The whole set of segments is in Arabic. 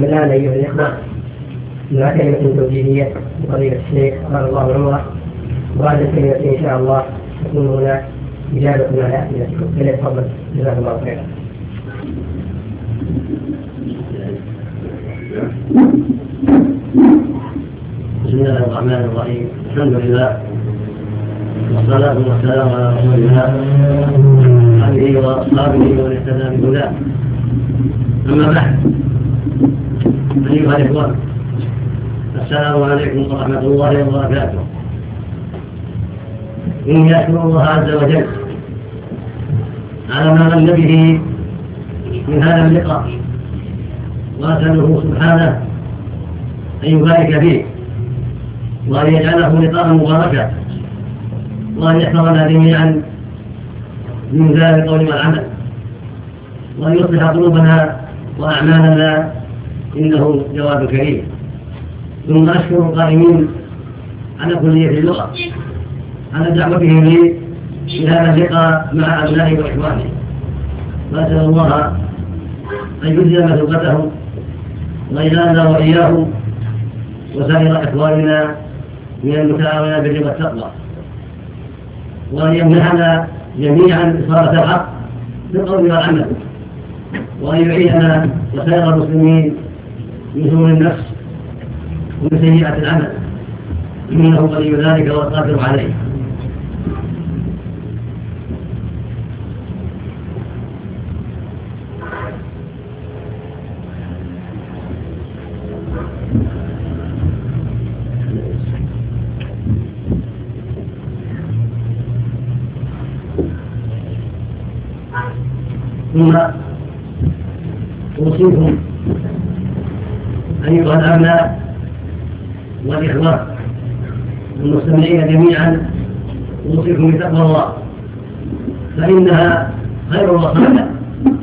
الآن أيها الإخوة مع كلمة توجيهية لفضيلة الشيخ قال الله عمره، وبعد الكلمة إن شاء الله تكون هناك إجابة على أسئلتكم. فليتفضل جزاكم الله خيرا. بسم الله الرحمن الرحيم. الحمد لله والصلاة والسلام على رسول الله وآله وأصحابه ومن اهتدى بهداه. أما بعد، أيها الإخوة، السلام عليكم ورحمة الله وبركاته. إني أشكر الله عز وجل على ما من به من هذا اللقاء، وأسأله سبحانه أن يبارك فيه وأن يجعله لقاء مباركا، وأن يحفظنا جميعا من ذلك القول والعمل، وأن يصلح قلوبنا وأعمالنا، إنه جواد كريم. ثم أشكر القائمين على كلية اللغة على دعوتهم لي في هذا اللقاء مع أبنائي وإخواني، وأسأل الله أن يجزي مثوبتهم وإلهنا وإياهم وسائر إخواننا من المتعاونين بالبر والتقوى، وأن يمنحنا جميعا إصابة الحق بالقول والعمل، وأن يعيننا وسائر المسلمين من سوء النفس ومن سيئة العمل، إنه ولي ذلك والقادر عليه. ثم أوصيكم أيها الأبناء والإخوة المستمعين جميعا، أوصيكم بتقوى الله، فإنها خير الوصايا،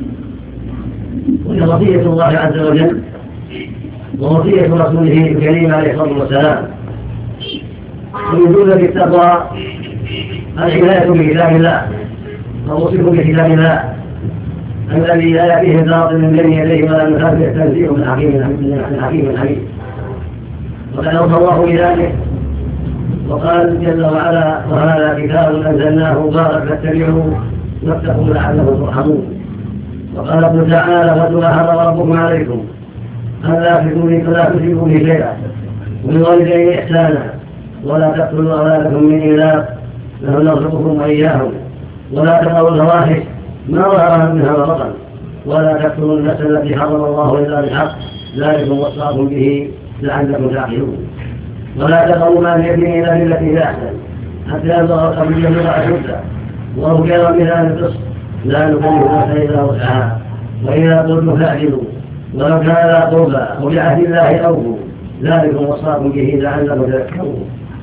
وهي وصية الله عز وجل ووصية رسوله الكريم عليه الصلاة والسلام. ومن جملة التقوى العناية بكتاب الله، وأوصيكم بكتاب الله الذي لا يأتيه الباطل من بين يديه ولا من خلفه، تنزيل من حكيم حميد. وقد أوصى الله بذلك وقال جل وعلا: وهذا كتاب أنزلناه مبارك فاتبعوه واتقوا لعلكم ترحمون. وقال ابن تعالى: واتل ما حرم ربكم عليكم ألا تشركوا به شيئا وبالوالدين إحسانا ولا تقتلوا أولادكم من إملاق نحن نرزقكم وإياهم ولا تقربوا الفواحش ما ظهر منها وبطن ولا تقتلوا النفس التي حرم الله إلا بالحق ذلكم وصاكم به لعلكم تعقلون. ولا تقربوا مال اليتيم إلا بالتي هي أحسن حتى يبلغ الصبي يبلغ أشده وأوكل من هذا القسط لا نكلف نفسا إلا وسعها وإذا قلتم فاعدلوا ولو كان ذا قربى وبعهد الله أوفوا ذلكم وصاكم به لعلكم تذكرون.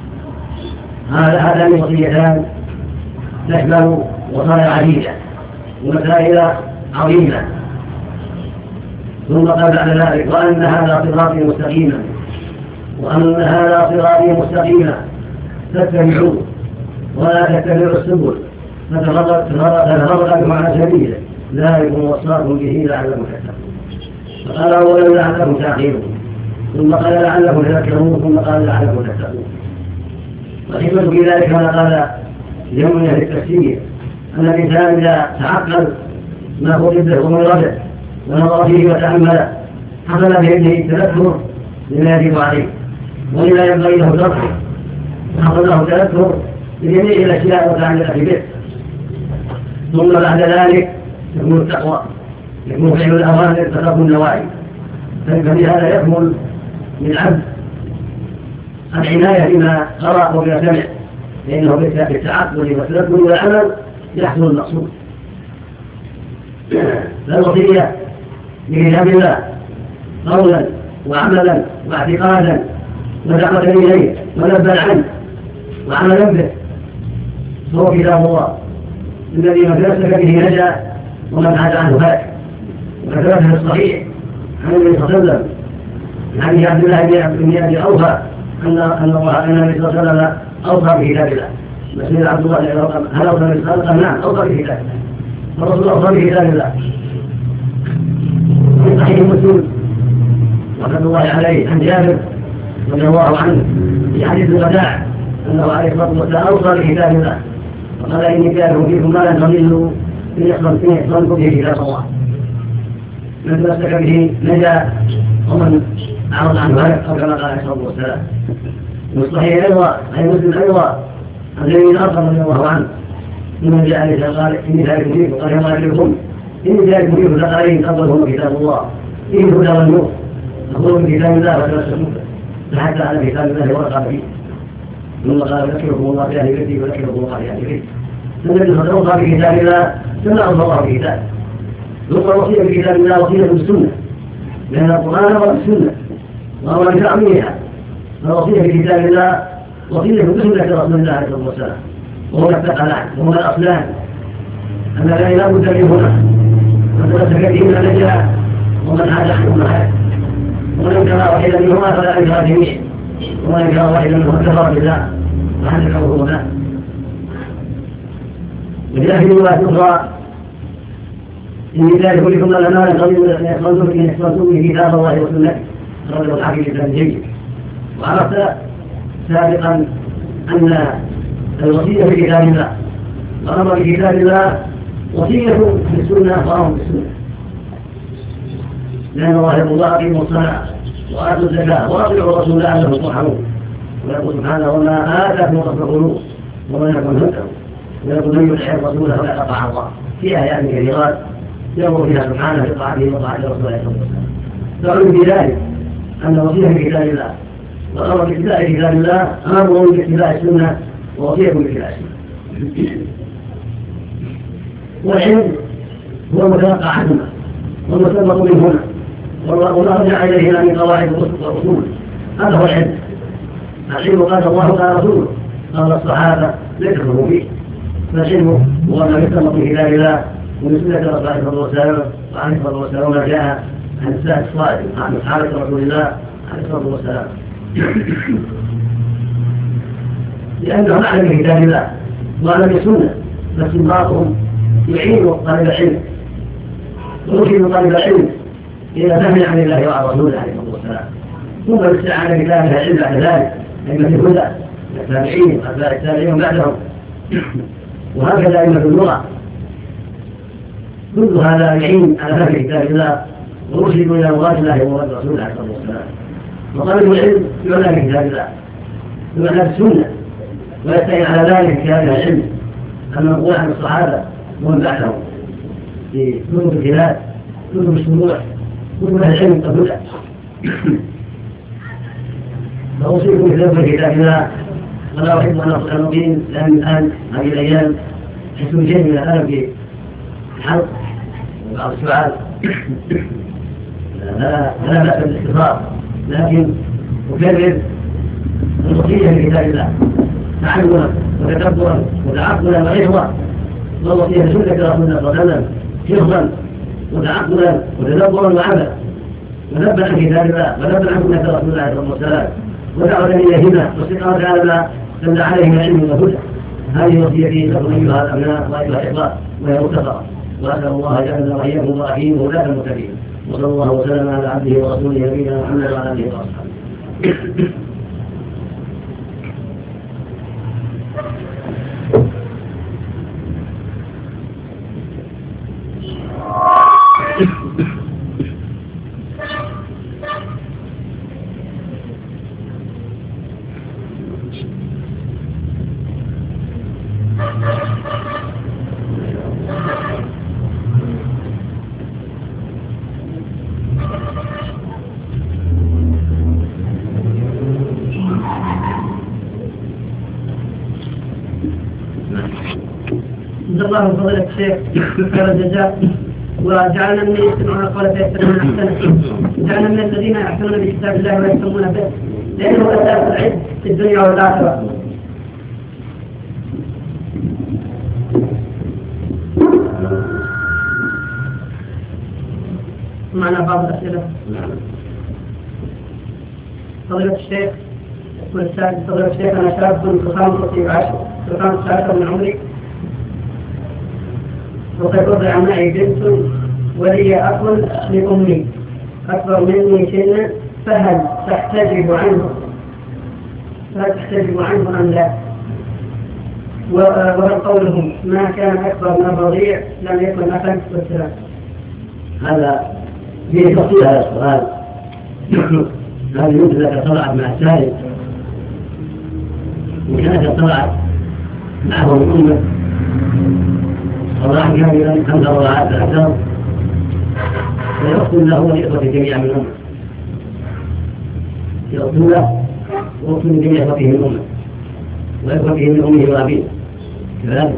هذان وصيتان تشمل وصايا عديدة ومسائل عظيمة. ثم قال بعد ذلك: وأن هذا صراطي مستقيما فاتبعوه ولا تتبعوا السبل فتفرق بكم عن سبيله ذلكم وصاكم به لعلكم تتقون. فقال أولا لعلكم تعقلون، ثم قال لعلكم تذكرون، ثم قال لعلكم تتقون. والحكمة في ذلك ما قال اليوم من التفسير أن الإنسان إذا تعقل ما خطب به ومرده ونظر فيه وتأمل حصل بإذنه التذكر لما يجب عليه، وإذا ينبغي له تركه حصل له تذكر لجميع الأشياء المتعلقة به. ثم بعد ذلك يكون التقوى، يكون فعل الأوامر وترك النواهي. فبهذا يكمل للعبد العناية بما قرأ وبما سمع، لأنه بالتعقل والتذكر والعمل يحصل المقصود. فالوصية بكتاب الله قولا وعملا واعتقادا ودعوة إليه ونبا عنه وعملا به هو كتاب الله الذي من تمسك به نجا ومن عاد عنه هلك. وكذلك في الصحيح عن النبي صلى الله عليه وسلم عن عبد الله بن أبي أوفى أن النبي صلى الله عليه وسلم أوصى بكتاب الله. مسجد عبد الله هل أوصى النبي صلى الله عليه وسلم؟ نعم، أوصى بكتاب الله. الرسول أوصى بكتاب الله في صحيح مسلم الله عليه عن جابر رضي الله عنه في حديث الوداع أنه عليه الصلاة والسلام أوصى بكتاب الله وقال إني جاءكم فيكم ما لن تضلوا إن يحصنكم به كتاب الله من تمسك به نجا ومن أعرض عنه هلك أو كما قال عليه الصلاة والسلام. والصحيح أيضا أي مسلم أيضا عن زيد بن أرقم رضي الله عنه إنه جاء عليه قال إني ذلك فيكم قال كما يعلمكم إني ذلك فيكم ثقلين أفضلهم كتاب الله فيه الهدى والنور أقول من كتاب الله وتمسكوا فحتى على كتاب الله ورقى فيه ثم قال ذكركم الله في أهل بيتي وذكركم الله في أهل بيتي فالذي قد أوصى بكتاب الله ثم أوصى الله بكتابه ثم وصية بكتاب الله وصية بالسنة لأن القرآن هو السنة وهو بتعميمها فالوصية بكتاب الله وصية بسنة رسول الله عليه الصلاة والسلام وهو الثقلان وهو الأصلان أن لا بد منهما من تمسك بهما نجا ومن عاد عنهما هلك ومن انكر واحدا منهما فلا انكر جميع ومن انكر واحدا منهما كفر بالله وحدث حكمه وجاء في رواية أخرى إن ذلك لكم الأمانة قبل أن يحفظوا به كتاب الله وسنته رجل الحكيم كتاب جيد. وعرفت سابقا أن الوصية بكتاب الله والأمر بكتاب الله وصية بالسنة وأمر بالسنة لأن الله يقول أقيموا الصلاة وآتوا الزكاة وأطيعوا الرسول لعلكم ترحمون ويقول سبحانه وما آتاكم فخذوه وما يكن فانتهوا ويقول من يطع الرسول فلا يطع الله في آيات كثيرات يأمر بها سبحانه بطاعته وطاعة رسوله صلى الله عليه وسلم. فعلم بذلك أن وصية بكتاب الله والأمر باتباع كتاب الله أمر باتباع السنة ووصية باتباع السنة. والعلم هو المتلقى عنهما والمستنبط منهما وما رجع إليه من قواعد والأصول هذا هو العلم. العلم قال الله قال رسوله قال الصحابة ليس له فيه فالعلم هو ما يستنبط من كتاب الله ومن سنة رسول الله صلى الله عليه وسلم وعليه الصلاة والسلام ما جاء عن السلف الصالح عن أصحاب رسول الله عليه الصلاة والسلام لأنهم أعلم بكتاب الله وأعلم بالسنة فاستنباطهم يعين طالب العلم ويرشد طالب العلم إلى فهم عن الله وعن رسوله عليه الصلاة والسلام ثم الاستعانة بكتاب العلم بعد ذلك أئمة الهدى التابعين وأتباع التابعين بعدهم وهكذا أئمة اللغة كل هذا يعين على فهم كتاب الله ويرشد إلى مراد الله ومراد رسوله عليه الصلاة والسلام. وطالب العلم يعنى بكتاب الله يعنى بالسنة ويستعين على ذلك كتاب العلم المنقول عن الصحابة ومن بعدهم في كتب الخلاف كتب الشروح كتب العلم قبل فأوصيكم بكتاب الله ولا أحب أن أصل المبين لأن الآن هذه الأيام حسب جيد من الألم في الحلق وبعض السؤال لا بأس بالاختصار لكن أكرر الوصية بكتاب الله تعلما وتدبرا وتعقلا وعظا والوصية بسنة رسول الله صلى الله عليه وسلم حفظا وتعقلا وتدبرا وعملا ونبأ عن كتاب الله ونبأ عن سنة رسول الله صلى الله عليه وسلم ودعوة إليهما واستقامة على ما دل عليه من علم وهدى. هذه وصيتي لكم أيها الأبناء وأيها الإخوة وهي مختصرة وأسأل الله جل وعلا وأحييه ولاة المتقين وصلى الله وسلم على عبده ورسوله نبينا محمد وعلى آله وأصحابه. الله من فضيلة الشيخ خير الجزاء وجعلنا من يستمعون القول فيتبعون احسنه جعلنا من الذين يحكمون بكتاب الله ويهتمون به لأنه أساس العلم في الدنيا والآخرة. معنا بعض الأسئلة. فضيلة الشيخ والسادس فضيلة الشيخ أنا شاب في 15 من عمري وقد وضع معي بنت ولي أخ لأمي أكبر مني سنا فهل تحتجب عنه أم لا؟ وهل قولهم ما كان أكبر من الرضيع لم يكن أخا والسلام؟ هذا فيه تفصيل هذا السؤال. هذه مثل طلعت مع الثالث وكانت طلعت معه الأمة صلاح كاملا 5 رضعات أكثر فيقتل له والإخوة جميعا من الأمة، يقتل له ويقتل جميع إخوته من الأمة وإخوته من أمه وأبيه كذلك.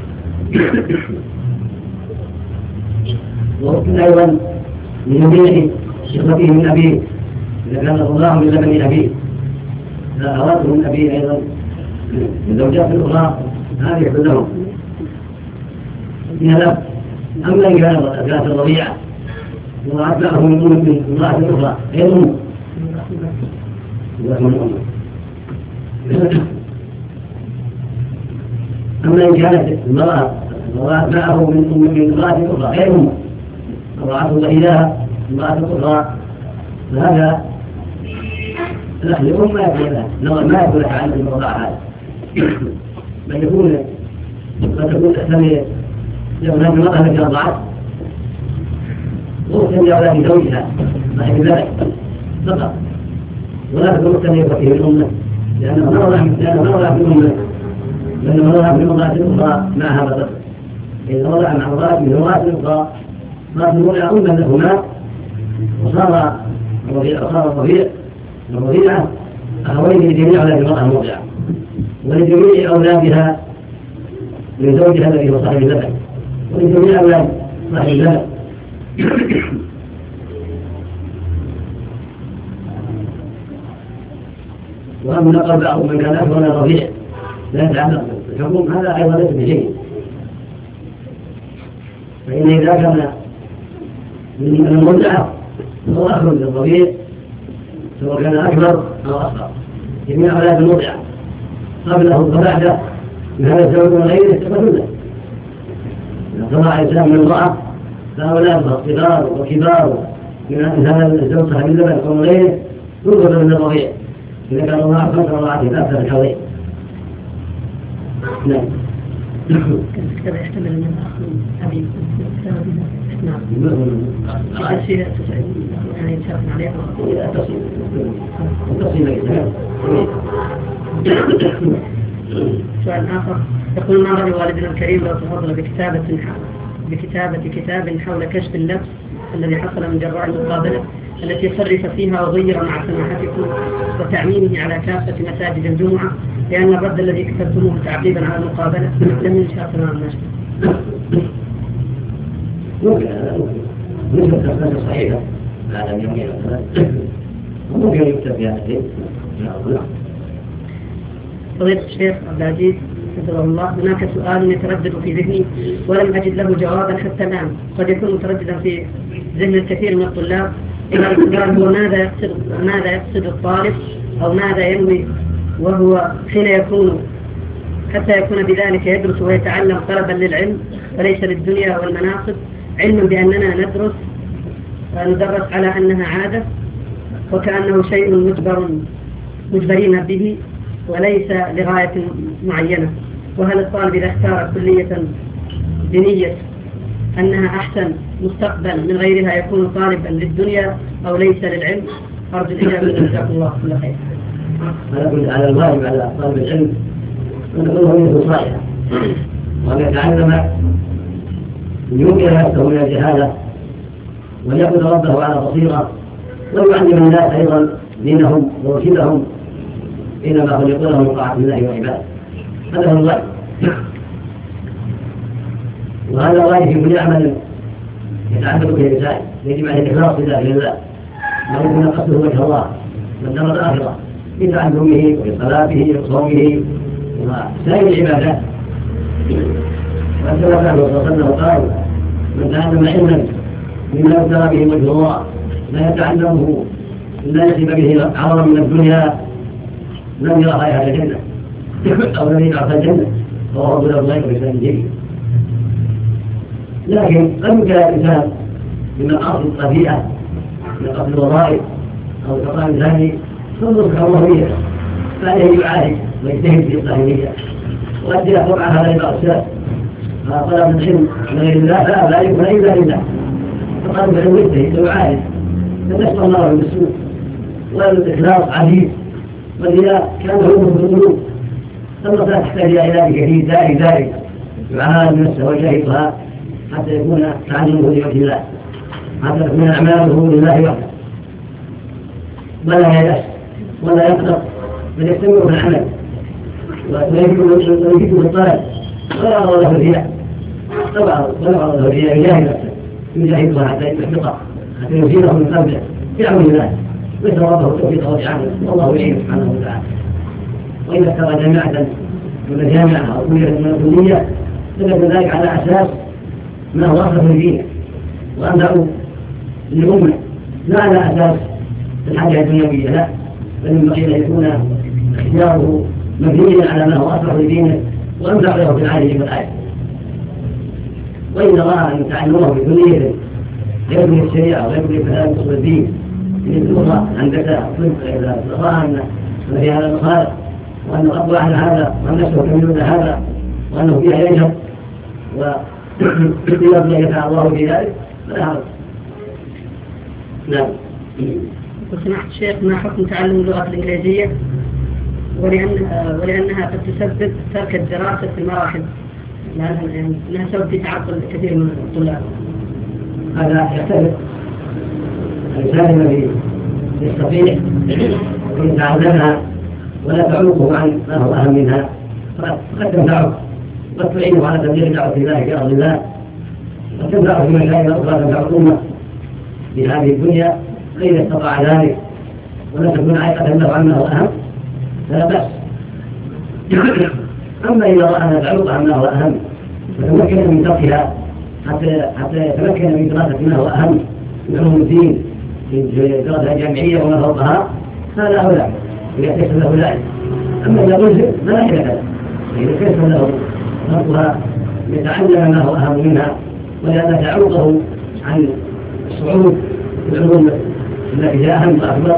ويقتل أيضا من جميع إخوته من أبيه إذا كان الله من لبن أبيه، فأخواته من أبيه أيضا من زوجات الأخرى هذه يقتل لهم فيها له. أما إن كانت الرضيعة وأتبعه من امرأة أخرى غير أمه أما إن كانت المرأة وأتبعه من امرأة أخرى غير أمه ورعته إليها امرأة أخرى فهذا الأخذ الأم ما يكون عن المرضع هذا، بل يكون قد تكون تحتمل لأولاد المرأة التي رضعت وتحتمل لأولاد زوجها صاحب ذلك فقط، ولا تكون مختلفة فيه الأمة لأنه ما وضع في الأمة، لأنه وضع في المرأة الأخرى معها بطل. إذا وضع مع امرأة من امرأة أخرى صارت المرأة أما لهما وصار الرضيعة أخوين لجميع أولاد المرأة المرضعة ولجميع أولادها من زوجها الذي هو صاحب اللبن ولجميع أولاد صاحب اللبن. وأما نقل بعض من كان أكبر من الرضيع لا يتعلق بالحكم هذا أيضا ليس بشيء، فإن إذا كان من المرضعة فهو أكبر من الرضيع سواء كان أكبر أو أصغر، جميع أولاد المرضعة قبله وبعده من هذا الزوج وغيره يستفادون له. إذا طلع إنسان من امرأة فأولاده صغار وكبار من هذا الزوج صاحب اللبن وغيره ينقذ من الرضيع إذا كان الله 5 رضعات أكثر الحوضين. نعم. الكتاب يحتمل أن أبي يعني شرفنا عليه سؤال آخر يقول: ما رأي والدنا الكريم لو تفضل بكتابة كتاب حول كشف اللبس الذي حصل من جراء المقابلة التي صرف فيها وغير مع سماحتكم وتعميمه على كافة مساجد الجمعة، لأن الرد الذي كتبتموه تعقيبا على المقابلة لم ينشأ تمام النشر. ممكن تكون صحيحة على اليمين وممكن يكتب في هذا الشيء. فضيلة الشيخ عبد العزيز حفظه الله، هناك سؤال يتردد في ذهني ولم أجد له جوابا حتى الآن، قد يكون مترددا في ذهن الكثير من الطلاب. هو ماذا يقصد الطالب أو ماذا ينوي وهو حين يكون حتى يكون بذلك يدرس ويتعلم طلبا للعلم وليس للدنيا والمناصب، علما بأننا ندرس على أنها عادة وكأنه شيء مجبرين به وليس لغاية معينة. وهل الطالب إذا اختار كلية بنية أنها أحسن مستقبل من غيرها يكون طالبا للدنيا أو ليس للعلم؟ أرجو الإجابة. جزاكم الله كل خير. أنا كنت على الواجب على طالب العلم أن يكون منه صالحا وأن يتعلم يمكن نفسه من الجهالة ويعبد ربه على بصيرة ويعلم الناس أيضا دينهم ووكيلهم إنما خلقوا لهم طاعة الله وعباده. هذا هو الواجب، وهذا الواجب في كل عمل يتعلق به الإنسان يجب عليه الإخلاص لله ما يكون قصده وجه الله والدار الآخرة في تعلمه وفي صلاته وصومه وسائر العبادات. وأنزل الله صلى الله عليه وسلم قال: من تعلم علما مما يبتغى به وجه الله لا يتعلمه إلا يصيب به عرضا من الدنيا لم يرى رائحة الجنة أو لم يعرف الجنة وهو رب الأرضين بإسلام جيد. لكن قد يمكن الإنسان من أصل الطبيعة من أصل الوظائف أو طعام ثاني فانظر كرامية فعليه يعالج ويجتهد في الطهيرية وقد يقول عن هذا بعض السلف طلب العلم من غير الله لا يكون إلا لله فقال بالعلم يجتهد ويعالج فنسأل الله بالسوء والإخلاص عزيز والرياء كان هو في القلوب فالمسألة تحتاج إلى علاج كثير دائري يعالج نفسه ويجاهدها حتى يكون تعلمه لوجه الله حتى تكون أعماله لله وحده ولا ييأس ولا يقدر بل يستمر في العمل ويجد في الطلب ولا يرى له الرياء طبعا ولا يرى له الرياء يجاهد نفسه يجاهدها حتى يحبطها حتى يزيله من قبله بعون الله مثل ربه التوفيق والإعانة والله يعين سبحانه وتعالى. وإذا اشترى جامعة من جامعة أو كلية من الكلية فليس ذلك على أساس ما هو أصل في الدين وأنفع للأمة لا على أساس الحاجة الدنيوية لا بل ينبغي أن يكون اختياره مبنيا على ما هو أصلح لدينه وأنفع له في العاجل والآية. وإن رأى أن تعلمه بكلية يبني الشريعة ويبني كلام أصول الدين من اللغة هندسة طب إذا رأى أن في هذا المخالف وأنه أقوى على هذا وأنه يكملون هذا وأنه فيها يجهر ويبني أن يفعل الله في ذلك فلا حرج. نعم. وسمعت الشيخ ما حكم تعلم اللغة الإنجليزية ولأنها قد تسبب ترك الدراسة في المراحل لأنها سبب في تعطل كثير من الطلاب. هذا يختلف الإنسان الذي يستطيع أن يتعلمها ولا تعوقه عن ما هو أهم منها فقد تنفعه قد تعينه على تبليغ دعوة الله في أرض الله قد تنفعه في مشاكل أخرى تنفع الأمة في هذه الدنيا فإذا استطاع ذلك ولا تكون عائقة له عما هو أهم فلا بأس. أما إذا رأى أن تعوق عما هو أهم فتمكن من تركها حتى يتمكن من دراسة ما هو أهم من علوم الدين في دراسة جامعية وما فوقها هذا أولى إذا كيف له ذلك. أما إذا رزق فلا حيلة له إذا كيف له تركها يتعلم ما هو أهم منها ولأن تعوقه عن الصعود في العلوم التي هي أهم وأكبر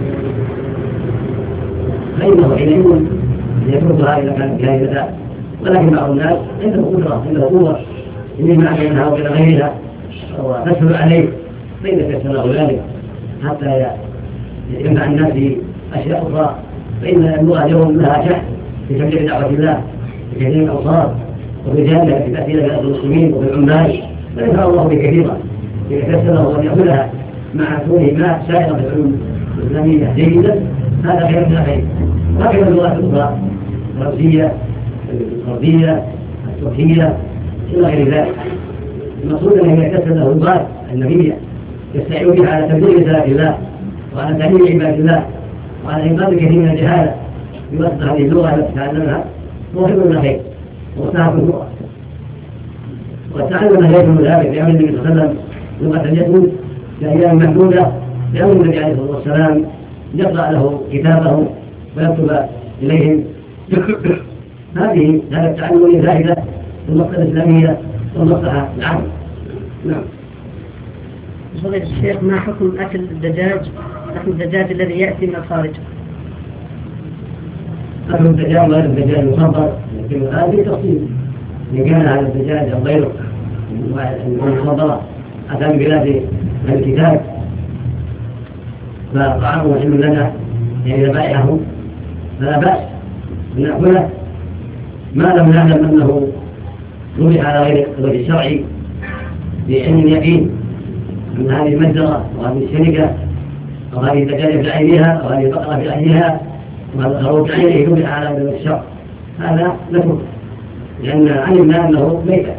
فإنه حينئذ يتركها إذا كانت جاهزة. ولكن بعض الناس عنده قدرة عنده قوة يجمع بينها وبين غيرها وتسهل عليه فإذا كسر له ذلك حتى يجمع الناس في أشياء أخرى فإن اللغة اليوم لها شأن في تبليغ دعوة الله في كثير من الأوصاف وبجانبها في تأثير بلاد المسلمين وفي العمال فينفع الله به كثيرا إذا كسر له أن يأخذها مع كونه ما سائر في العلوم الإسلامية جيدا هذا خير من خير. وهكذا اللغات الأخرى الروسية الغربية التركية إلى غير ذلك. المقصود أنه يكتسب له اللغات النبية يستعين بها على تبليغ رسالة الله وعلى تعليم عباد الله وعلى إنقاذ كثير من الجهالة بواسطة هذه اللغة التي تعلمها هو خير من خير وصاحب اللغة. وتعلم غيره ذلك بأمر النبي صلى الله عليه وسلم لغة اليهود في أيام محدودة بأمر النبي عليه الصلاة والسلام يقرأ له كتابه ويكتب إليهم. هذا التعلم فائدة في المصلحة الإسلامية والمصلحة العامة. نعم. فضيلة الشيخ ما حكم أكل الدجاج الذي يأتي من الخارج؟ أكل الدجاج غير الدجاج المصدر لكن هذه تفصيل إن كان هذا الدجاج أو غيره المصدرة أتى من بلاد الكتاب فطعامه حل لنا يعني ذبائحه فلا بأس أن نأكله ما لم نعلم أنه ذبح على غير الوجه الشرعي بعلم اليقين أن هذه المجزرة وهذه الشركة أو هذه الدجاجة بعينها أو هذه البقرة بعينها وهذا الخروف بعينه ذبح على غير الوجه الشرعي هذا نتركه لأن علمنا أنه ميتة.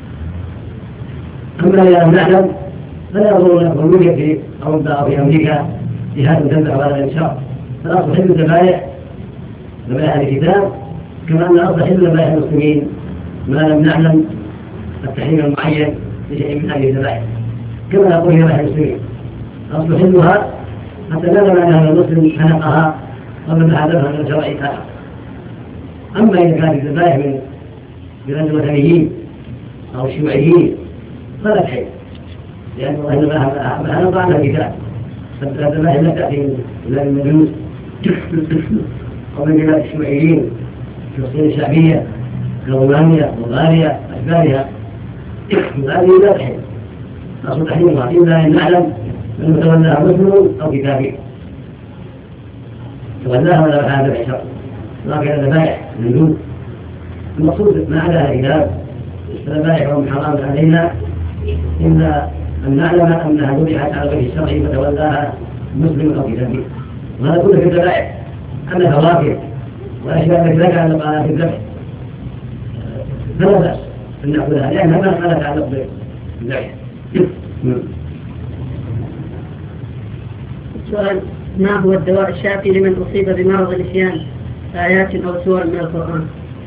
أما إذا لم نعلم فلا يظن أنه يوجد في أوروبا أو في أمريكا جهات تنبع على غير الشرع فالأصل حل ذبائح الكتاب كما أن الأصل حل ذبائح المسلمين ما لم نعلم التحريم المعين لشيء من هذه الذبائح كما نقول في ذبائح المسلمين الأصل حلها حتى لا نعلم أن هذا المسلم خلقها قبل ما حدثها من شرعها. أما إذا كانت الذبائح من بلاد الوثنيين أو الشيوعيين فلا شيء لأن الله نطعنا الكتاب فالذبائح لا تأتي إلا من المجوس ومن بلاد الشيوعيين في فلسطين الشعبية كرومانيا بلغاريا أشبالها هذه لا تحل أصل تحريمها إلا أن نعلم من تولىها مسلم أو كتابي تولاها ولا هذا الشر لكن الذبائح من دون المقصود ما عدا كتاب الذبائح حرام علينا إلا أن نعلم أنها ذبحت على وجه الشرعي فتولاها مسلم أو كتابي وهذا كله في الذبائح أنها فواكه وأشياء التي لا تعلق على في الذبح فلا بأس أن نأخذها لأنها ما تعلق بالذبح. سؤال: ما هو الدواء الشافي لمن أصيب بمرض النسيان آيات أو سور من القرآن؟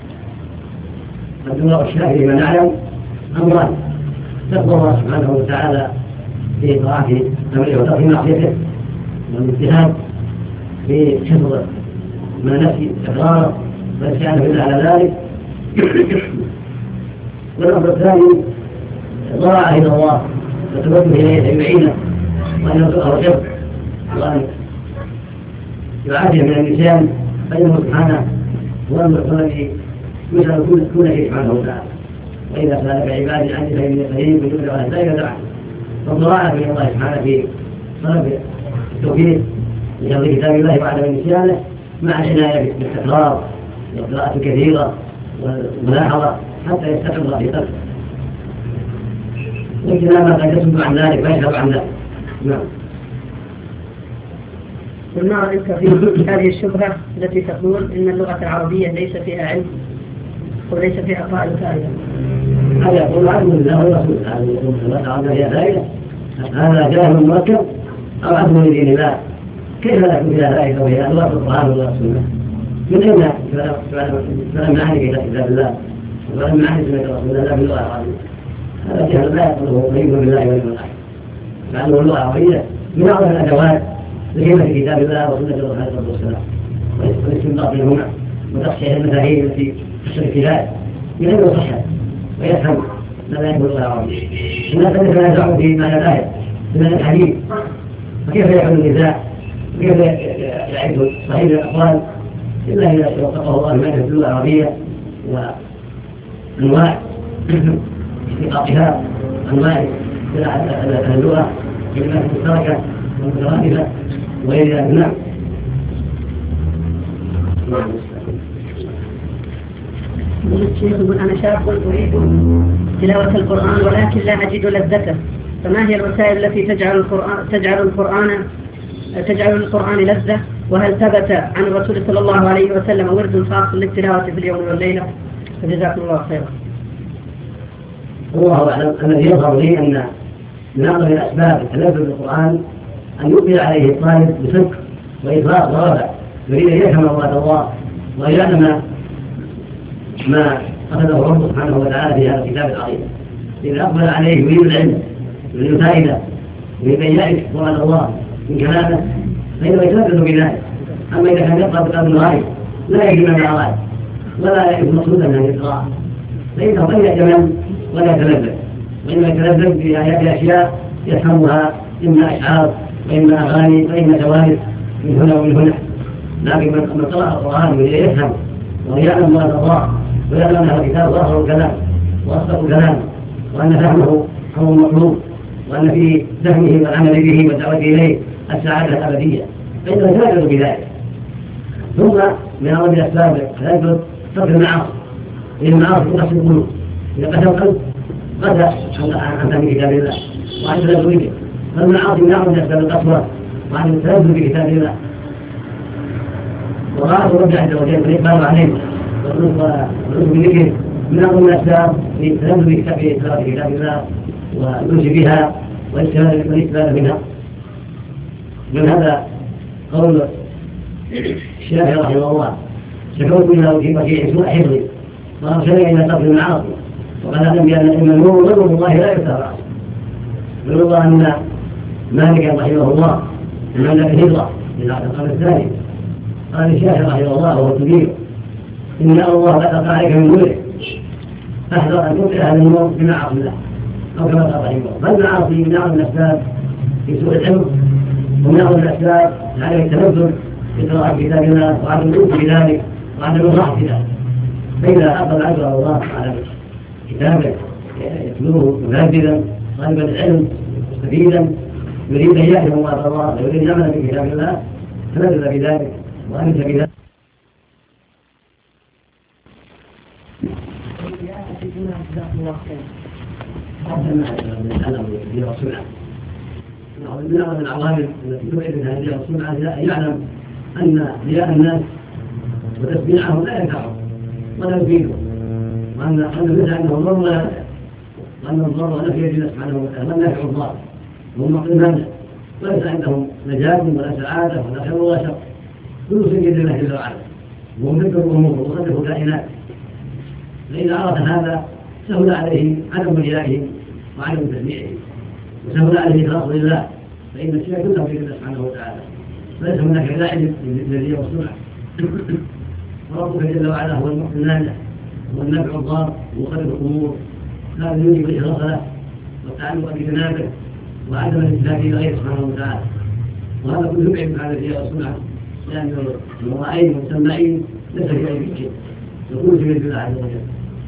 الدواء الشافي لمن نعلم أمران: تقوى الله سبحانه وتعالى في طاعته وترك معصيته، والاجتهاد في حفظ ما نفي تكراره والاستعانة بالله على ذلك. والأمر الثاني ضراعة إلى الله وتوجه إليه يعينه وأن يرزقه الحفظ وأن يعافيه من النسيان، فإنه سبحانه هو الذي يسأل كل شيء سبحانه وتعالى. وإذا سألك عبادي عني فإني قريب أجيب دعوة الداعي فادعه. فالضراعة إلى الله سبحانه في طلب التوفيق لحفظ كتاب الله وعدم نسيانه مع العناية بالتكرار والقراءة الكثيرة والملاحظة حتى يستقر في قلبه، واجتناب ما قد يصد عن ذلك ويشهد عن ذلك. نعم. قلنا رأيك في هذه الشبهة التي تقول إن اللغة العربية ليس فيها علم وليس فيها قائل فائدة. هذا يقول عدم الله ورسوله، هذا يقول اللغة العربية فيها فائدة، هذا جاهل مركب أو عدم لدين الله. كيف لا يكون فيها فائدة وهي اللغة القرآن والسنة؟ من أين فلم نعرف إلى كتاب الله ولم نعرف سنة رسول الله باللغة العربية؟ هذا جهل لا يقوله طيب بالله واليوم الآخر، لأنه اللغة العربية من أعظم الأدوات لكلمة كتاب الله وسنة الرسول عليه الصلاة والسلام والاستنباط منهما وتصحيح المفاهيم التي تشترك فيها من أن يصحح ويفهم ما لا يكون اللغة العربية. الناس يتنازعون في معنى الآية بمعنى الحديث، وكيف يحل النزاع وكيف يعد صحيح الأقوال إلا إذا وفقه الله المعنى في اللغة العربية وأنواع اشتقاقها، أنواع اللغة كلمات مشتركة ومترادفة وغير ذلك. نعم. الشيخ يقول: أنا شاب أريد تلاوة القرآن ولكن لا أجد لذته، فما هي الوسائل التي تجعل القرآن لذة؟ وهل ثبت عن الرسول صلى الله عليه وسلم ورد خاص للتلاوة في اليوم والليلة؟ فجزاكم الله خيرا. الله أعلم. الذي يظهر لي أن من أعظم الأسباب التلذذ بالقرآن أن يقبل عليه الطالب بصدق وإطلاق ورغبة، يريد أن يفهم مراد الله وأن يعلم ما أخذه ربه سبحانه وتعالى في هذا الكتاب العظيم. إذا أقبل عليه يريد العلم يريد الفائدة يريد أن يعرف مراد الله من كلامه فإنه يتلذذ بذلك. أما إذا كان يقرأ بقلب غائب لا يجد من الأعراض ولا يجد مقصودا من الإقراء فإنه لا يجمل ولا يتلذذ، وإنما يتلذذ بأشياء يفهمها إما أشعار وإما أغاني وإما توارث من هنا ومن هنا. لكن من قرأ القرآن يفهم ويعلم مراد الله ويعلم أنه كتاب ظاهر الكلام وأصدق الكلام وأن فهمه هو المطلوب وأن في فهمه والعمل به والدعوة إليه السعادة الأبدية فإنه يتلذذ بذلك. ثم من أعظم الأسباب التلذذ ترك المعاصي، لأن المعاصي تقسم القلوب، إذا قسى القلب قسى عن فهم كتاب الله وعن التلذذ به. فالمعاصي من أعظم الأسباب القسوة وعن التلذذ بكتاب الله. وراءه رب عز وجل والإقبال عليه والرسل بذكره من أعظم الأسباب في التلذذ بكتاب الله والأنس بها والاستفادة منها. من هذا قول الشافعي رحمه الله: شكوت منها في بكيع سوء حفظي وأرسلني إلى ترك المعاصي وقال أعلم بأن النور نور الله لا يختار رأسه. من الله أن مالكا رحمه الله من ملك الهجرة من القرن الثاني قال الشافعي رحمه الله وهو كبير: إن الله لقد عليك من نوره فاحذر أن تطلع هذا النور بمعاصي الله، أو كما قال رحمه الله. فالمعاصي من أعظم الأسباب في سوء الحفظ ومن أول الأسباب عليه التنزل بقراءة كتاب الله وعدم الأنس بذلك وعدم الراحة بذلك. فإذا أخذ العبد الله على كتابه يتلوه مجددا طالبا العلم مستفيدا يريد أن يعلم ما الله ويريد أن يعمل بكتاب الله تنزل بذلك وأنس بذلك. من العوامل التي توحد هذه الصنعة يعلم أن رياء الناس وتسميعهم لا ينفعهم ولا يفيدهم، وأن ليس عندهم ضر ولا نفع، وأن الضر نفي الله سبحانه وتعالى لا ينفع الضار وهم مقيمان وليس عندهم نجاة ولا سعادة ولا خير ولا شر، كل شيء بيد الله جل وعلا ومدبر الأمور ومصدق كائنات. فإذا عرف هذا سهل عليه عدم ريائه وعدم تسميعه وسهل عليه إخلاص لله، فإن الشيء كله بيد الله سبحانه وتعالى ليس هناك داعي للذي والصنع. وربك جل وعلا هو المحسن النافع والنافع الضار ومخرج الامور، هذا يوجب الاخلاص له والتعلق بجنابه وعدم الاتباع لغيره سبحانه وتعالى. وهذا كله يبعد عن الرياء والصنعه، لان المرائين والسماعين ليس في اي شيء يكون في يد الله عز وجل.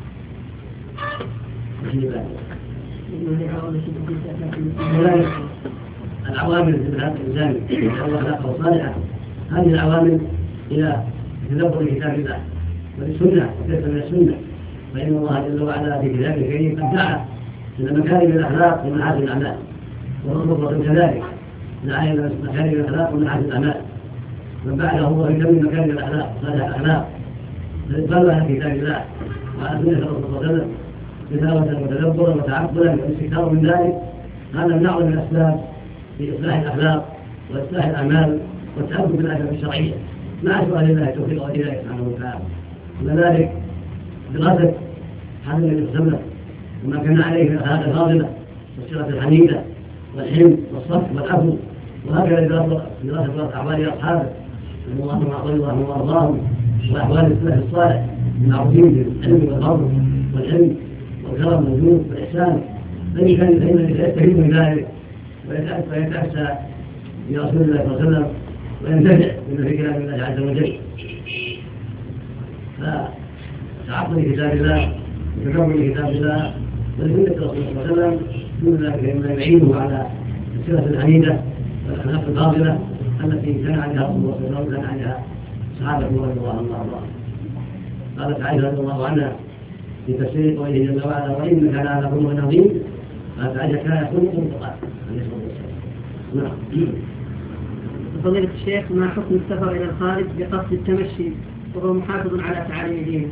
العوامل في هذا الانسان واخلاقه الصالحه، هذه العوامل الى تدبر كتاب الله والسنه وكيف من السنه، فان الله جل وعلا في كتابه الكريم قد دعا الى مكارم الاخلاق ومحاسن الاعمال، والرسول كذلك دعا الى مكارم الاخلاق ومحاسن الاعمال. من بعده هو في جميع مكارم الاخلاق صالح الاخلاق فقال على كتاب الله وعلى سنه الرسول صلى الله عليه وسلم تلاوه وتدبرا وتعقلا والاستكثار من ذلك. هذا من اعظم الاسباب في اصلاح الاخلاق واصلاح الاعمال والتأدب بالادب الشرعيه مع سؤال الله التوفيق والهدايه سبحانه وتعالى. وذلك دراسه حال النبي صلى الله عليه وسلم وما كان عليه من الاخلاق الفاضله والسيره الحميده والحلم والصف والعفو، وهكذا دراسه احوال اصحابه رضي الله عنهم وارضاهم واحوال السلف الصالح المعروفين بالعلم والفضل والعلم والكرم والجود والاحسان، فإنه سيستفيد من ذلك ويتأسى برسول الله صلى الله عليه وسلم وينتفع بما في كلام الله عز وجل. فتعقل كتاب الله وتكون كتاب الله ولسنة الرسول صلى الله عليه وسلم كل ذلك مما يعينه على السيرة الحميدة والأخلاق الفاضلة التي كان عليها رسول الله صلى الله عليه وسلم وكان عليها صحابة رضي الله عنهم وأرضاهم. قالت عائشة رضي الله عنها في تفسير قوله جل وعلا وإنك لعلى خلق عظيم، قالت عائشة كان خلق القرآن عليه الصلاة والسلام. نعم. فضيلة الشيخ، ما حكم السفر إلى الخارج بقصد التمشي وهو محافظ على تعاليم دينه؟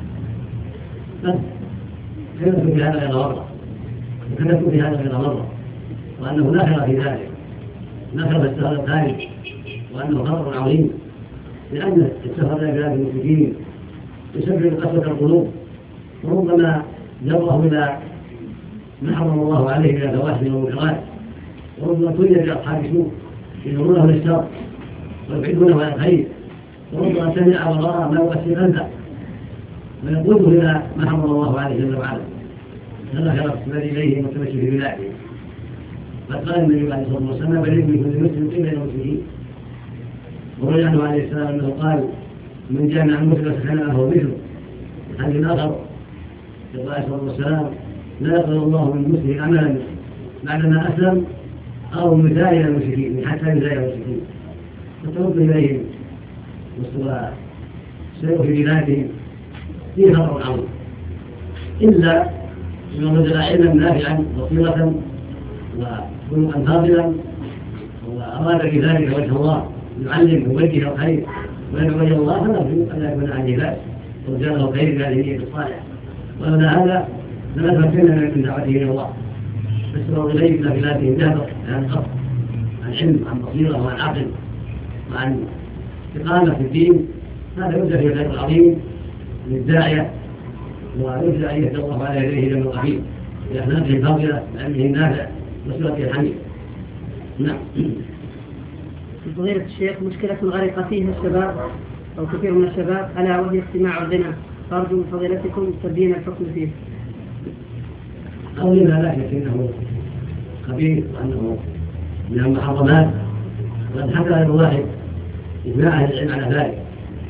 كلمة في هذا غير مرة، وكلمة في هذا غير مرة، وأنه لا خير في ذلك، لا خير في السفر الخارج، وأنه خطر عظيم، لأن السفر إلى بلاد المشركين يسبب قسوة القلوب، وربما جره إلى ما حرم الله عليه من الفواحش والمنكرات، وربما تولد بأصحاب سوء يدعونه للشر ويبعدونه عن الخير، وربما سمع وراء ما يؤثر قلبه ويقوده الى ما حرم الله عليه جل وعلا. هذا خير السبيل اليه والتمشي في بلاده. قد قال النبي عليه الصلاه والسلام بل يكن كل مسلم قيل المسلمين، وروي عنه عليه السلام انه قال من جامع المسلم سكن فهو مثله. حديث اخر يقول عليه الصلاه والسلام لا يقبل الله من مسلم عملا بعدما اسلم أو مثال إلى المشركين حتى مثال إلى المشركين، فترد إليهم والسير في بلادهم فيه خطر عظيم، إلا من وجد علما نافعا بصيرة وخلقا فاضلا وأراد بذلك وجه الله يعلم ويوجه الخير ويدعو إلى الله فنرجو أن لا يكون عليه بأس ورجاله الخير بهذه النية الصالحة. ولولا هذا لما تمكنا من دعوته إلى الله فسروا إليه إلى بلادهم جهبا عن خط عن علم عن بصيرة وعن عقل وعن استقامة في الدين. هذا يرجى في الخير العظيم للداعية، ويرجى أن يهدى الله على يديه جل وعلا بأخلاقه الفاضلة وعلمه النافع وسيرته الحميدة. نعم. فضيلة الشيخ، مشكلة غرق فيها الشباب أو كثير من الشباب ألا وهي استماع الغنى، أرجو من فضيلتكم تبين الحكم فيه. أولنا لا شك أنه خبيث وأنه من المحرمات وقد حكى غير واحد إجماع أهل العلم على ذلك.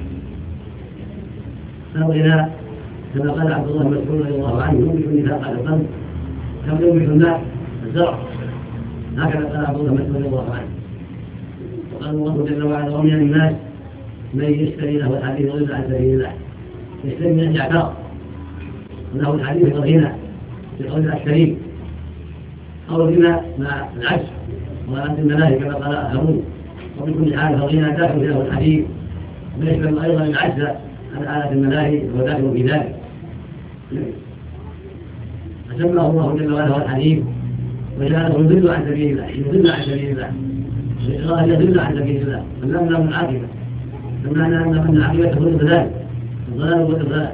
فالغناء كما قال عبد الله بن مسعود رضي الله عنه ينبت النفاق على القلب كما ينبت الماء الزرع، هكذا قال عبد الله بن مسعود رضي الله عنه. وقال الله جل وعلا ومن الناس من يشتري له الحديث ويضل عن سبيل الله، يشتري من الاعتاق وله الحديث والغنى بقول الشريك أو الغنى مع العجز وأنت الملائكة كما قال آخرون. وبكل حال فالغنى داخل له الحديث ويشمل أيضا العجز عن آلة الملاهي وداخل في ذلك. فسماه الله جل وعلا الحديث وجعله يضل عن سبيل الله، يضل عن سبيل الله، الإغراء يضل عن سبيل الله، فلم له العاقبة، فمعنى أن عاقبته هو الضلال، الضلال والإضلال.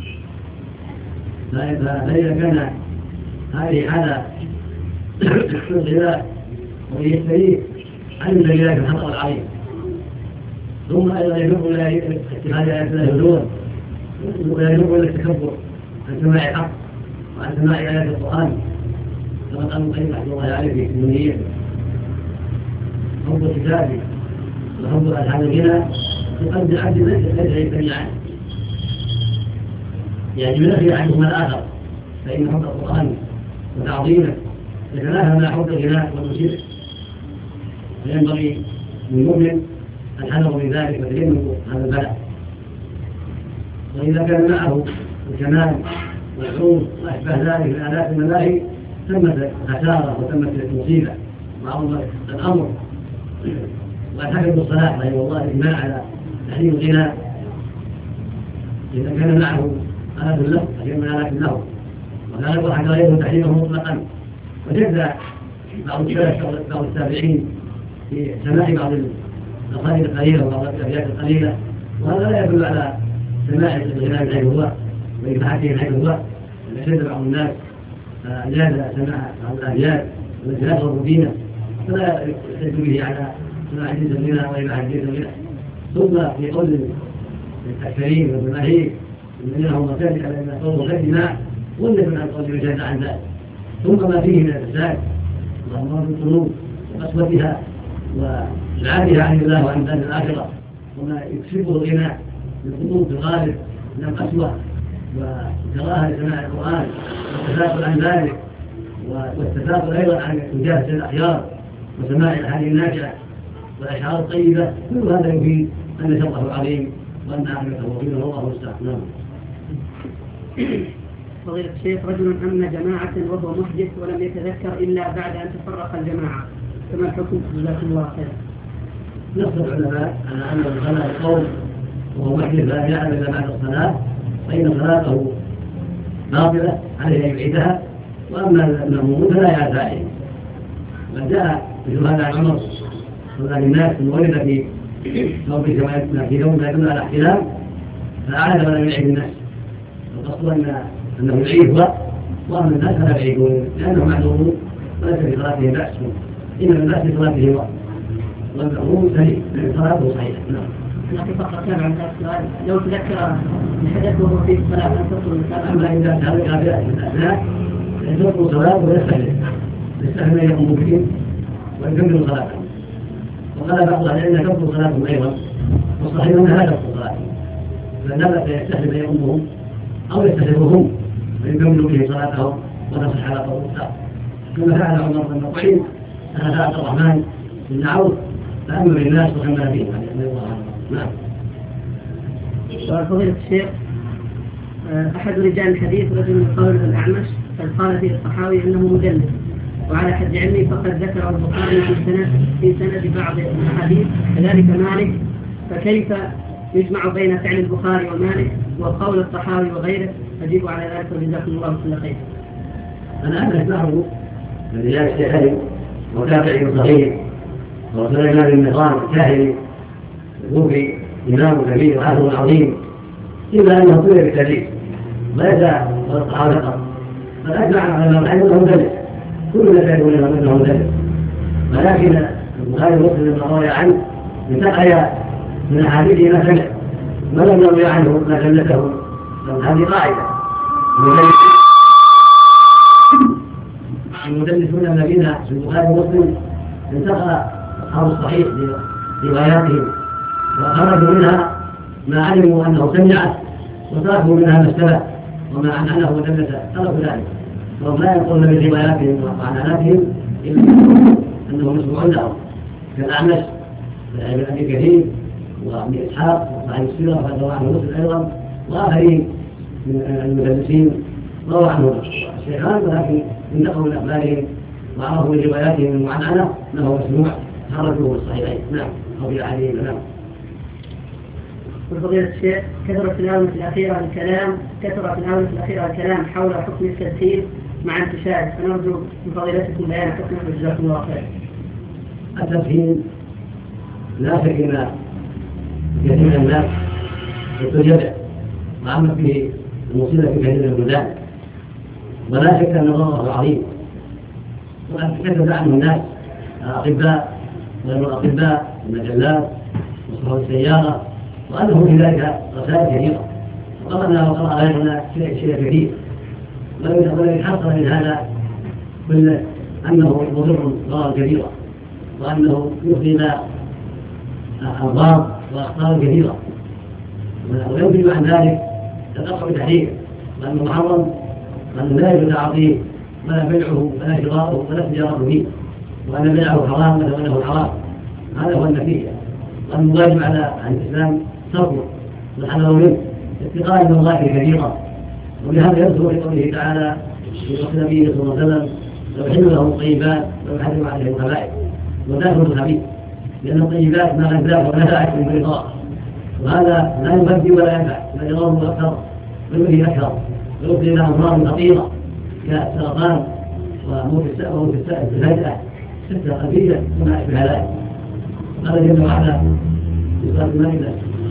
فإذا كان هذه حالة الغناء ويشتريه عن ذلك الخطأ العظيم، ثم أيضا يجب إلى اتخاذ آيات الله هزوا، ويجب إلى التكبر عن سماع الحق وعن سماع آيات القرآن، كما قال ابن القيم رحمه الله عليه في النونية: حب الكتاب وحب ألحان الغنى في قلب العبد ليس يستغني عنه، يعني ينفي عنهما الآخر، فإن حب القرآن وتعظيمه يتنافى مع حب الغناء والموسيقى، فينبغي للمؤمن الحذر من ذلك وتجنب هذا البلاء. وإذا كان معه الكمال والعود وأشبه ذلك من آلات الملاهي تمت خسارة وتمت مصيبة وعظم الأمر. وأعتقد الصلاة رحمه الله إجماع على تحريم الغناء إذا كان معه آلات له أشياء من آلات له، وكان يقول حتى غيره تحريمه مطلقا. وجد بعض السلف بعض التابعين في سماع بعض القصائد القليلة وبعض الأبيات القليلة، وهذا لا يدل على سماع الغناء من حيث هو وإباحته من حيث هو. يشد بعض الناس أجاز سماع بعض الأبيات والتي لا تضر دينه، فلا يحتج به على سماع جنس الغنى وإباحة جنس الغنى. ثم في قول الكريم والمناهيك الذين هم مساجد على أن قول غير دماء ولد من القول يجاز عن ذلك، ثم ما فيه من الفساد وأمراض القلوب وقسوتها وإبعادها عن الله وعن ذات الآخرة، وما يكسبه الغنى للقلوب في الغالب من القسوة وكراهة لسماع القرآن والتثاقل عن ذلك، والتثاقل أيضا عن مجالسة الأخيار وسماع الأحاديث النافعة والأشعار الطيبة. كل هذا يفيد أن شرطه عظيم وأن عاقبته وفيه والله المستعان. فضيلة الشيخ: رجل أمن جماعة وهو محدث ولم يتذكر إلا بعد أن تفرق الجماعة، كما الحكم؟ جزاكم الله خيرا. نص العلماء على أن صلاة القوم وهو محدث لا يعلم إلا بعد الصلاة فإن صلاته باطلة عليه أن يعيدها، وأما المأمومون فلا يعرف عليه. وجاء مثل هذا عن عمر صلى الناس ولد في ثوب ما يدل على احتلام فأعاد ولم يعيد الناس، والقصد أنه يعيد هو، وأما الناس فلا يعيدون لأنهم معذورون وليس في صلاتهم بأس، إنما الناس في صلاته هو، والمأموم سليم صلاته صحيحة. لكن فقط كان عن هذا السؤال: لو تذكر الحدث وهو في الصلاة أن تطلب المتابعة؟ أما إذا تذكر في الأثناء يترك صلاته ويستهل يقوم بهم ويكمل صلاتهم. وقال بعض أهل العلم ترك صلاتهم أيضا، والصحيح أنها لا ترك صلاتهم، فالنبت يستهل يقومهم أو يستهلهم ويكملوا به صلاتهم وتصح على قول الصلاة، كما فعل عمر بن الخطاب أخذ عبد الرحمن بن عوف فأمر الناس وكمل بهم رضي الله عنه. نعم. فضيلة الشيخ: أحد رجال الحديث رجل من قول الأعمش قد قال فيه الصحاوي أنه مدلس، وعلى حد علمي فقد ذكر البخاري في سند بعض الحديث كذلك مالك، فكيف يجمع بين فعل البخاري ومالك وقول الصحاوي وغيره؟ أجيب على ذلك وجزاكم الله كل خير. أنا أسمعه من رجال الشيخين وتابعي صغير وسليمان بن مهران الكاهلي الكوفي إمام كبير وحافظ عظيم، إلا أنه طلب بالتدليس وليس الصحابة فقط، بل أجمع على ما رأيت أنه مدلس، كلنا يعرفون أنه مدلس، ولكن البخاري ومسلم لما روي عنه انتقي من أحاديثه ما سمع، ما لم يروي عنه ما كلفه. هذه قاعدة: المدلسون الذين في البخاري ومسلم انتقى أصحاب الصحيح برواياتهم وخرجوا منها ما علموا أنه سمعت وتركوا منها ما اشتبه وما عنعنه ودلس تركوا ذلك وهم لا يقولون برواياتهم وعنعناتهم إلا أنهم مسموعون لهم كالأعمش والعلم أبي كثير وابن إسحاق وعن السيرة وروى عنه مسلم أيضا وآخرين من المدرسين روى عنه الشيخان ولكن انتقلوا من أخبارهم وعرفوا من رواياتهم المعنعنة أنه مسموع خرجوه الصحيحين نعم أو في أحاديث نعم. وفضيلة الشيخ كثرت في الآونة الأخيرة الكلام حول حكم التدخين مع انتشاره فنرجو من فضيلتكم بيان حكمه جزاكم الله خير. التدخين لا شك ان كثير من الناس يتجرع وعمت به المصيبه في كثير من البلدان ولا شك ان ضرره عظيم وقد تكلم عنه الناس الاطباء وغير الاطباء المجلات وصحف السياره وانه في ذلك رسائل كثيره وقرأنا غيرنا شيء كثير ولم يتحصل من هذا كل انه مضر ضررا كبيرا وأنه يفضي إلى أمراض وأخطار كثيرة وينتج عن ذلك القطع بتحريمه وأنه محرم وأنه لا يجوز تعاطيه ولا بيعه ولا شراؤه ولا تجارته فيه وأن بيعه حرام وأنه حرام هذا هو النتيجة وأنه واجب على الإسلام تركه والحذر منه اتقاء المضار الكبيرة وبهذا يذكر في قوله تعالى في وصف النبي صلى الله عليه وسلم ويحل له الطيبات ويحرم عليه الخبائث وذاك الخبيث لأن الطيبات ما غذاك ولا يعرف من الرضا وهذا لا يغذي ولا ينفع بل يضره أكثر ويؤذي أكثر ويؤذي إلى أمراض خطيرة كالسرطان وموت السائل الفجأة ستة قليلة وما أشبه ذلك قال جل وعلا في سورة المائدة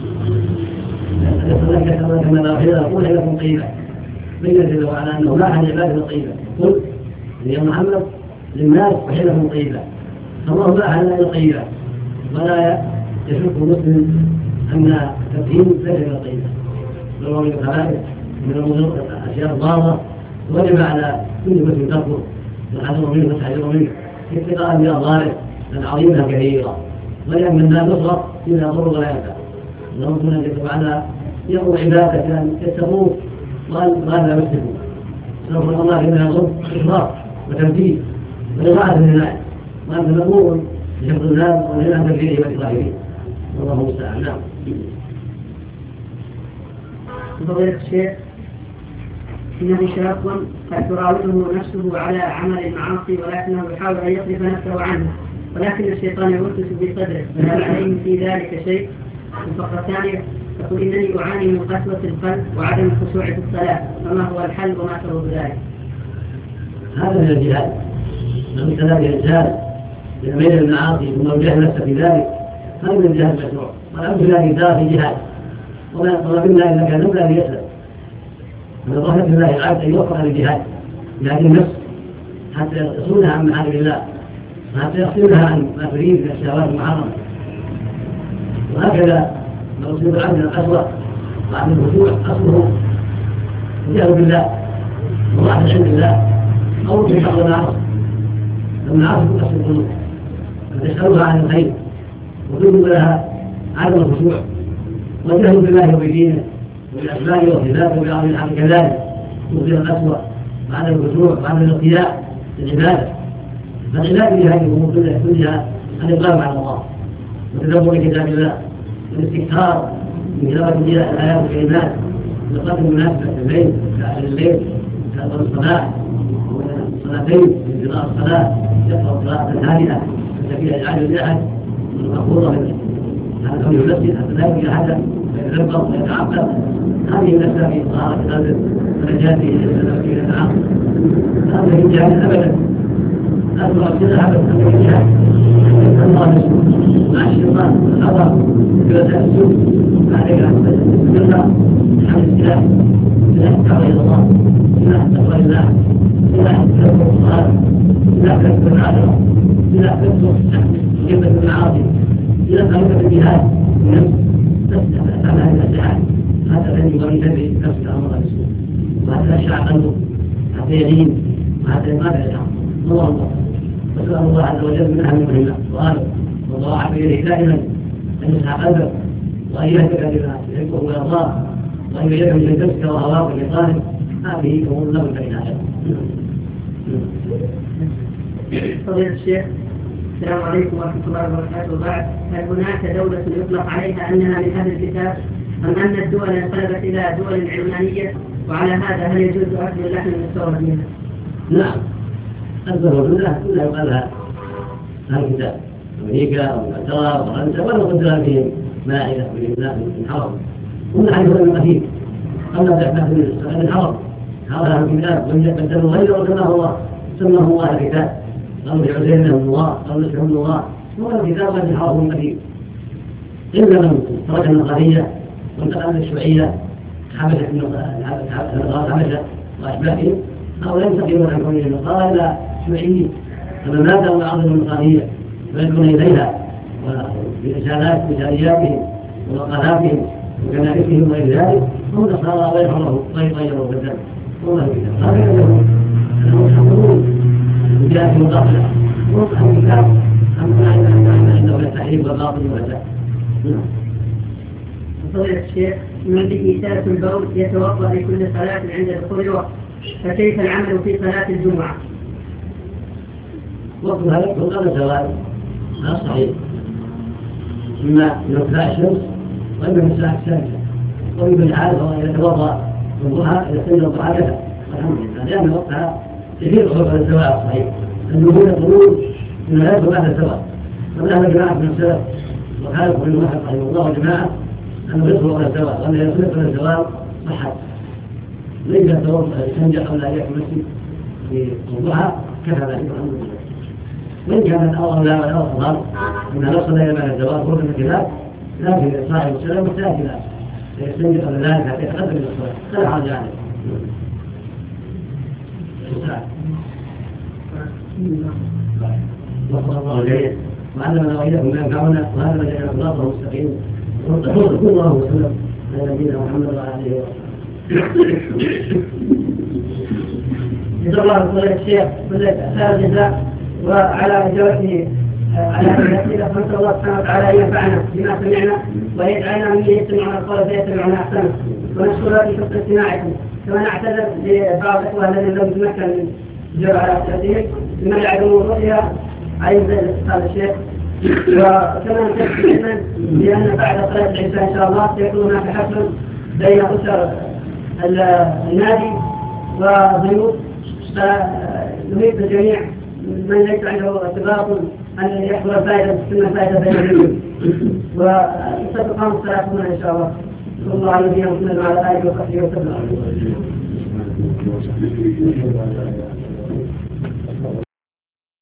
يصلك كما لا أحيل أقول لكم طيبة بين جل وعلا أنه لا أحد عباده طيبة قل يا محمد للناس أحيلهم طيبة الله لا أحد إلا طيبة ولا يشك مسلم أن التدخين ليس من الطيبة بل هو من الخبائث من الأشياء الضارة وجب على كل مسلم تركه والحذر منه والتحذير منه اتقاء بأضراره العظيمة كثيرة ولأن لا نصرف إلا يضر ولا ينفع ربنا جل وعلا يأمر عباده أن يتقوه وأن لا يشركوا نسأل الله إنها يضر إخلاص وتنفيذ وإضاعة لله وأنت مأمور بحفظ الناس وإلى تنفيذه والإطاعته والله المستعان نعم. فضيلة الشيخ إنه شاب قد تراوده نفسه على عمل المعاصي ولكنه يحاول أن يصرف نفسه عنه ولكن الشيطان يوسوس في صدره فهل عليه في ذلك شيء؟ الفقرة الثانية تقول إنني أعاني من قسوة القلب وعدم الخشوع في الصلاة فما هو الحل وما سبب ذلك؟ هذا من الجهاد من كذلك الإنسان يميل المعاصي ثم يجاهد نفسه في ذلك هذا من الجهاد المشروع والأمر لا يدار في جهاد وما قلنا إلا كان لا ليسلم من رحمة الله العبد أن يوفق للجهاد جهاد النفس حتى يصونها عن محارم الله وحتى يصونها عن ما تريد من الشهوات المحرمة وهكذا ما يصيب العبد من القسوة وعن الخشوع أصله الجهل بالله وضعف العلم بالله أو في بعض المعاصي المعاصي تقسم القلوب فتسألها عن الخير وتجب لها عدم الخشوع والجهل بالله وبدينه وبالأسباب والصفات وبعض الحق كذلك تغفر القسوة وعدم الخشوع وعدم الاقتداء للعبادة فالعبادة في هذه الأمور كلها الإقامة على الله وتدبر كتاب الله والاستكثار من قراءة الآيات والكلمات والصلاة المناسبة في الليل كأهل الليل كأهل الصلاة والصلاتين من قراءة الصلاة يقرأ قراءة هادئة ليس فيها إزعاج لأحد والمفروضة هذا كونه يمثل حتى لا يؤذي أحدا ويتذكر ويتعقل هذه من أسباب طهارة القلب ونجاته من التعاقل هذا في الجهاد أبدا أسرع السنة أبدا في الجهاد الله يسوع مع الشيطان والخطر بوسائل السوء عليك أن تستمر بحمل السلاح سلاح الدعوة إلى الله سلاح التقوى لله سلاح تذكر الصلاة سلاح تذكر العذراء سلاح تذكر جبة المعاصي سلاح تذكر الجهاد النفس تفتح هذه الأسلحة هذا الذي يبغي ينتبه نفسه أمر السوء وهذا يشرع قلبه حتى يلين وحتى يقابل الحق الله أكبر وسأل الله عز وجل من أهل المهمة وضاعف إليه دائما أن يسعى قلبك وأن يهدك بما يحبه ويرضاه وأن يجعلك من نفسك وهواك وشيطانك. هذه أمور لا بد منها. فضيلة الشيخ، السلام عليكم ورحمة الله وبركاته. وبعد، هل هناك دولة يطلق عليها أنها من أهل الكتاب أم أن الدول انقلبت إلى دول علمانية؟ وعلى هذا هل يجوز أكل اللحم المستورد منها؟ نعم، الدول كلها يقال لها أهل الكتاب، أمريكا أو إنجلترا أو فرنسا ولا قدرها فيهم مائدة من حرم. كل حيث المقيم قبل تحدث من حرم حاول أهل الكتاب لم يقدروا غيره سماه الله الكتاب. قالوا لعزير منهم الله، قالوا لسهم الله، هو الكتاب الذي حرمه المقيم. إلا من ترك النصرانية وانتقل للشيوعية حبشة حبشة وأشباههم، هؤلاء يستقيمون عن كونهم النصارى إلى شيوعيين، فمن مات وعظم النصرانية ويدعون إليها وبرسالات مثالياتهم ومقالاتهم وكنائسهم وغير ذلك، هم نصارى ويحرموا ويغيروا بالدم. هو الكتاب هذا يقولون أنهم يحرمون بجهة مقابلة ووضع الكتاب أنه للتحريم والباطل والفساد. فضيلة الشيخ، من به إزالة البول يتوضأ لكل صلاة عند دخول الوقت، فكيف العمل في صلاة الجمعة؟ وقتها يكون قبل الزوال، هذا صحيح، إما من ارتفاع الشمس وإما من الساعة السادسة، وإما الحال هو يتوضأ في الضحى إذا استند الضحى كذا، والحمد لله، لأن وقتها كثير خروج على الزوال صحيح، النبوة يقولون إنه لا يدخل بعد الزوال، وذهب جماعة من السلف وخالف بن واحد رحمه الله وجماعة أنه يدخل على الزوال، وأن يدخل على الزوال صحت. ليس يستنجح ولا يأتي المسجد في الضحى كفى ذلك الحمد لله. وإن كان الأمر لا ولا أفضل أنها نصل إلى بعد الزوال خروج من الخلاف، لكن صاحب السلام محتاج إلى يستنجح ولا ذلك حتى يتقدم إلى الصلاة، فلا حرج عليه. وصلى الله عليه وعلمنا وإياكم ما ينفعنا، وهذا ما جعل صراطه مستقيم. وصلى الله وسلم على نبينا محمد وعلى آله وصحبه. جزا الله فضيلة الشيخ خير الجزاء وعلى إجابته على هذه الأسئلة، فنسأل الله سبحانه وتعالى أن ينفعنا بما سمعنا ويجعلنا من يستمعون القول فيتبعون أحسنه، ونشكر لحسن استماعكم. كما نعتذر لبعض الإخوة الذين لم يتمكن من الجواب على أسئلتهم لمن يعلمون الرؤيا عن الاتصال الشيخ. وكما نتكلم بأن بعد صلاة العشاء إن شاء الله سيكون هناك حفل بين أسر النادي وضيوف، فنريد الجميع من ليس عنده ارتباط أن يحضر الفائدة بينهم، وستقام الصلاة هنا إن شاء الله. صلى الله عليه وسلم وعلى آله وصحبه وسلم.